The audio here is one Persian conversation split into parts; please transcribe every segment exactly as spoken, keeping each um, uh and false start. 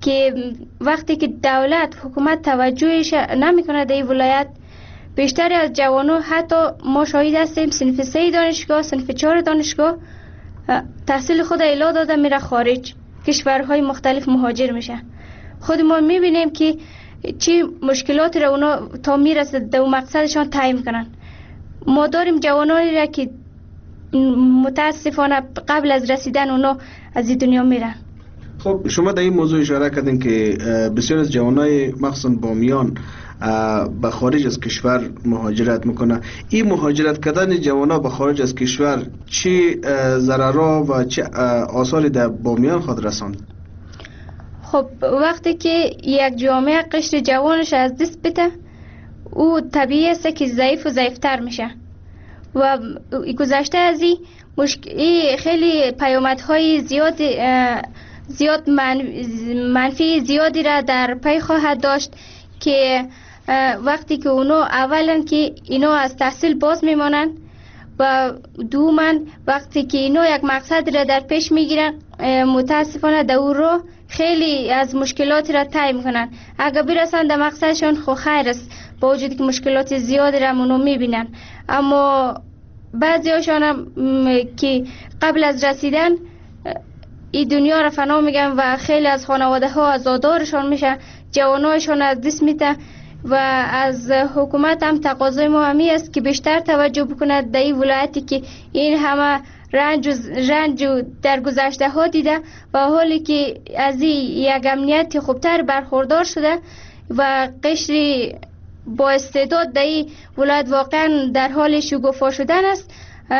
که وقتی که دولت حکومت توجهش نمیکنه در این ولایت، بیشتر از جوانو حتی ما شاهد هستیم صنف سه دانشگاه، صنف چهار دانشگاه تحصیل خود اعلا داده میره خارج، کشورهای مختلف مهاجر میشه. خود ما میبینیم که چی مشکلاتی را اونا تا میرسه در مقصدشان تعیین کنن. ما داریم جوانانی را که متاسفانه قبل از رسیدن اونا از این دنیا میرن. خب شما در این موضوع اشاره کردین که بسیار از جوانای مخصوصا بامیان به خارج از کشور مهاجرت میکنه. این مهاجرت کردن جوانا به خارج از کشور چه ضررها و چه آثاری در بامیان خود رساند؟ خب وقتی که یک جامعه قشر جوانش از دست بده، او طبیعی است که ضعیف و ضعیفتر میشه و گذشته از این مشکلی خیلی پیامدهای زیاد زیاد منفی زیادی را در پی خواهد داشت که وقتی که اونو اولا که اینو از تحصیل باز میمانند و دوما وقتی که اینو یک مقصد را در پیش میگیرن، متاسفانه در او رو خیلی از مشکلاتی را طی میکنن. اگر برسن در مقصدشون خو خیر است، با وجودی که مشکلات زیادی را اونو میبینن، اما بعضی هاشون هم که قبل از رسیدن این دنیا را فنا میگن و خیلی از خانواده ها آزادارشان میشه، جوانایشان از دست میده و از حکومت هم تقاضای ما همی است که بیشتر توجه بکند در این ولایتی که این همه رنج و رنج در گذشته ها دیده و حالی که از این یک امنیت خوبتر برخوردار شده و قشری با استعداد در این ولایت واقعا در حال شکوفا شدن است،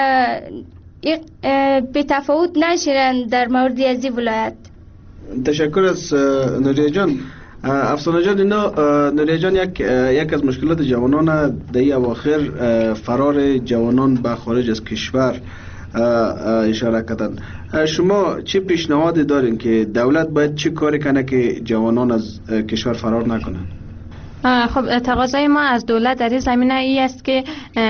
به تفاوت نشیرن در مورد از این ولایت. تشکر از نوریه جان. افسانه جان، اینا نوریه جان یک یک از مشکلات جوانان در این اواخر فرار جوانان به خارج از کشور اشاره کردن. شما چه پیشنهادی دارین که دولت باید چه کاری کنه که جوانان از کشور فرار نکنن؟ خب تقاضای ما از دولت در این زمینه ای است که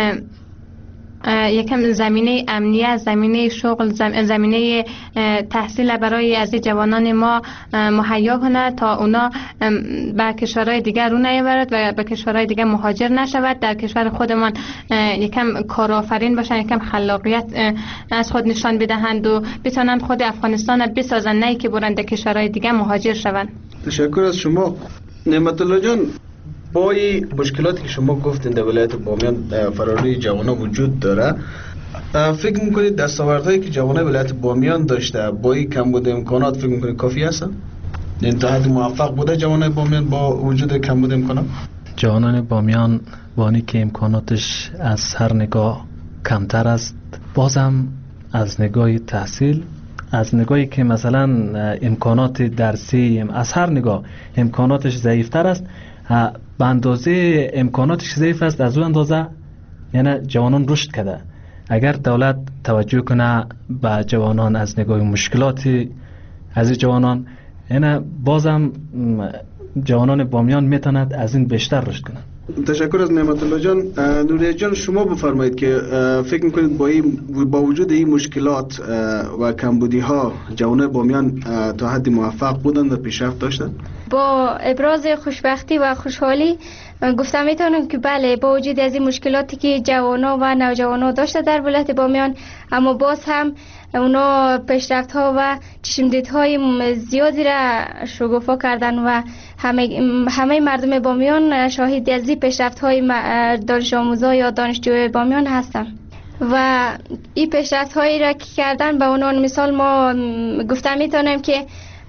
یکم زمینه امنیت، زمینه شغل، زمینه تحصیل برای از جوانان ما مهیا کنه تا اونا به کشورهای دیگر رو نیاورد و به کشورهای دیگر مهاجر نشود، در کشور خودمان یکم کارآفرین باشن، یکم خلاقیت از خود نشان بدهند و بتونند خود افغانستان را بسازن، نه که برند کشورهای دیگر مهاجر شوند. تشکر از شما. نعمت الله جان، با این مشکلاتی که شما گفتین در ولایت بامیان فراری جوانان وجود داره، فکر میکنید دستاوردهایی که جوانای ولایت بامیان داشته با این کمبود امکانات فکر میکنید کافی است؟ یعنی تا حد موفق بوده جوانای بامیان با وجود کمبود امکانات؟ جوانان بامیان وانی که امکاناتش از هر نگاه کمتر است، بازم از نگاه تحصیل، از نگاهی که مثلا امکانات درسی از هر نگاه امکاناتش ضعیفتر است، به اندازه امکاناتش ضعیف است، از اون اندازه یعنی جوانان رشد کرده. اگر دولت توجه کنه به جوانان از نگاه مشکلاتی از جوانان، یعنی بازم جوانان بامیان میتوند از این بیشتر رشد کنند. تشکر از نعمت الله جان. نوریه جان، شما بفرمایید که فکر میکنید با این با وجود این مشکلات و کمبودی ها جوانان بامیان تا حد موفق بودند و پیشرفت داشتند؟ با ابراز خوشبختی و خوشحالی گفتم میتونم که بله، با وجود از این مشکلاتی که جوانا و نوجوانا داشته در ولایت بامیان، اما باز هم اونا پیشرفت ها و چشمدید های زیادی را شگوفا کردن و همه همه مردم بامیان شاهد از این پیشرفت های دانش آموزا یا دانشجوی بامیان هستن و این پیشرفت هایی را که کردن به عنوان مثال ما گفتم میتونم که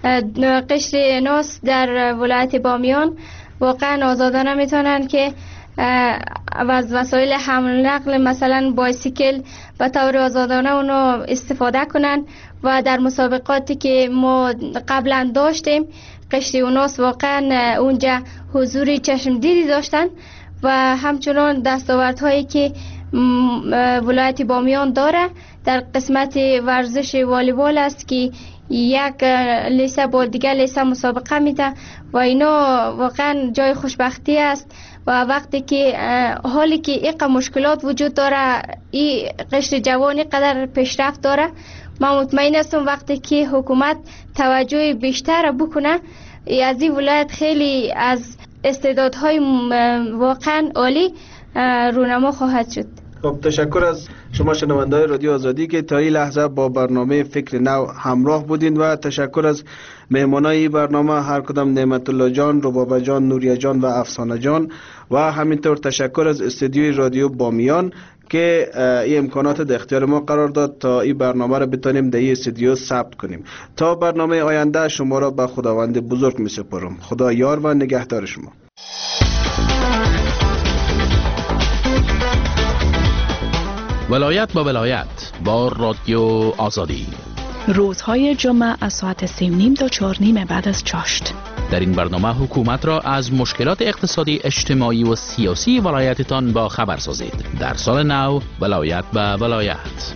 قشر ناس در ولایت بامیان واقعا آزادانه میتونن که از وسایل حمل نقل مثلا بایسیکل به طور آزادانه اونو استفاده کنن و در مسابقاتی که ما قبلا داشتیم قشر اوناس واقعا اونجا حضوری چشم دیدی داشتن و همچنان دستاوردهایی که ولایت بامیان داره در قسمت ورزش والیبال است که یک لیسه با دیگر لیسه مسابقه میده و اینا واقعا جای خوشبختی است و وقتی که حالی که یک مشکلات وجود داره این قشر جوانی قدر پیشرفت داره، من مطمئن هستم وقتی که حکومت توجه بیشتر بکنه از این ولایت خیلی از استعدادهای واقعا عالی رونما خواهد شد. خب تشکر از شما شنونده‌های رادیو آزادی که تا این لحظه با برنامه فکر نو همراه بودین و تشکر از مهمانای این برنامه هر کدام نعمت الله جان، ربابه جان، نوریه جان و افسانه جان و همینطور تشکر از استودیوی رادیو بامیان که این امکانات در اختیار ما قرار داد تا این برنامه را بتونیم در این استودیو ثبت کنیم. تا برنامه آینده شما را به خداوند بزرگ می سپارم. خدا یار و نگهدار شما. ولایت با ولایت با رادیو آزادی، روزهای جمعه از ساعت سه و نیم تا چهار نیم بعد از چاشت. در این برنامه حکومت را از مشکلات اقتصادی، اجتماعی و سیاسی ولایتتان با خبر سازید. در سال نو ولایت به ولایت.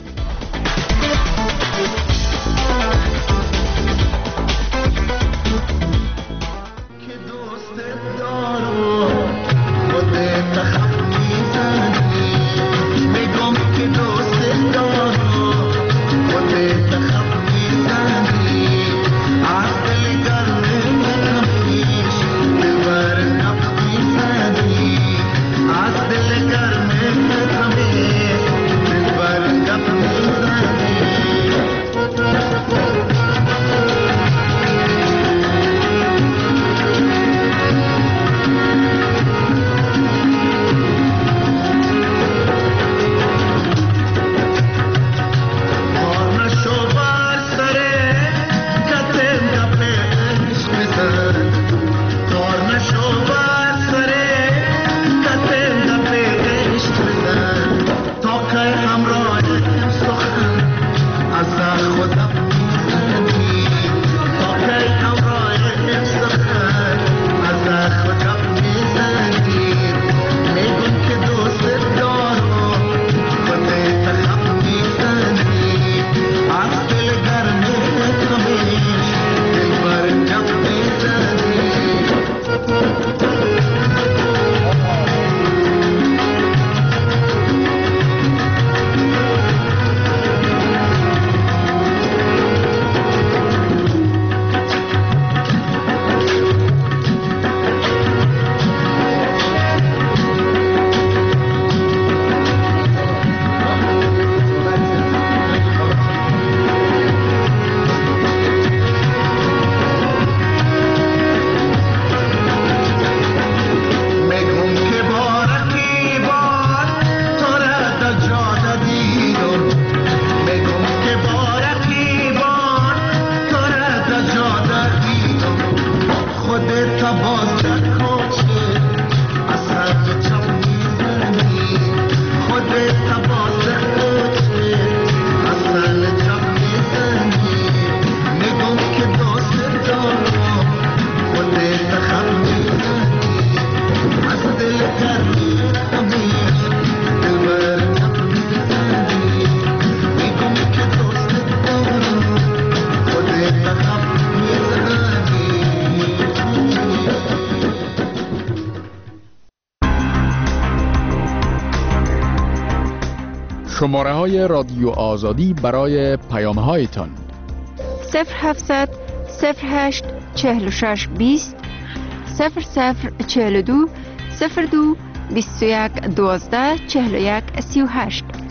شماره های رادیو آزادی برای پیام هایتان صفر هفتصد صفر هشت چهل و شش بیست صفر صفر چهل و دو صفر دو بیست و یک دوازده چهل و یک سی و هشت.